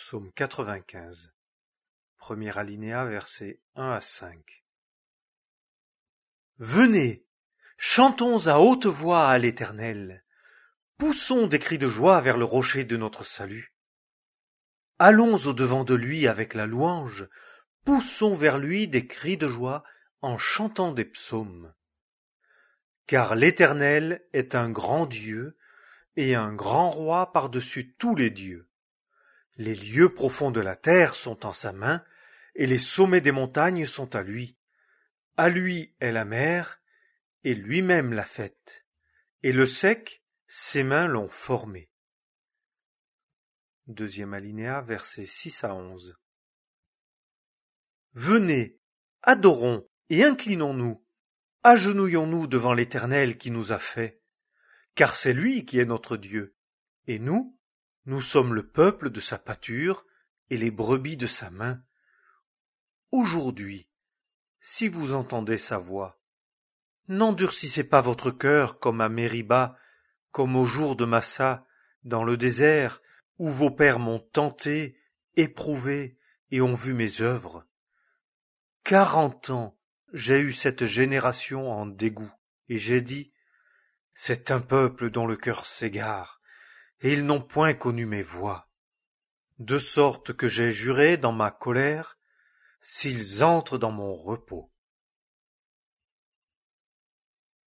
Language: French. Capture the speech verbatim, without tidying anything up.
Psaume quatre-vingt-quinze, premier alinéa, versets un à cinq. Venez, chantons à haute voix à l'Éternel, poussons des cris de joie vers le rocher de notre salut. Allons au-devant de lui avec la louange, poussons vers lui des cris de joie en chantant des psaumes. Car l'Éternel est un grand Dieu et un grand roi par-dessus tous les dieux. Les lieux profonds de la terre sont en sa main, et les sommets des montagnes sont à lui. À lui est la mer, et lui-même l'a faite, et le sec, ses mains l'ont formé. Deuxième alinéa, versets six à onze. Venez, adorons et inclinons-nous, agenouillons-nous devant l'Éternel qui nous a fait, car c'est lui qui est notre Dieu, et nous, nous sommes le peuple de sa pâture et les brebis de sa main. Aujourd'hui, si vous entendez sa voix, n'endurcissez pas votre cœur comme à Mériba, comme au jour de Massa, dans le désert, où vos pères m'ont tenté, éprouvé et ont vu mes œuvres. Quarante ans, j'ai eu cette génération en dégoût, et j'ai dit, c'est un peuple dont le cœur s'égare, et ils n'ont point connu mes voies. De sorte que j'ai juré dans ma colère, s'ils entrent dans mon repos.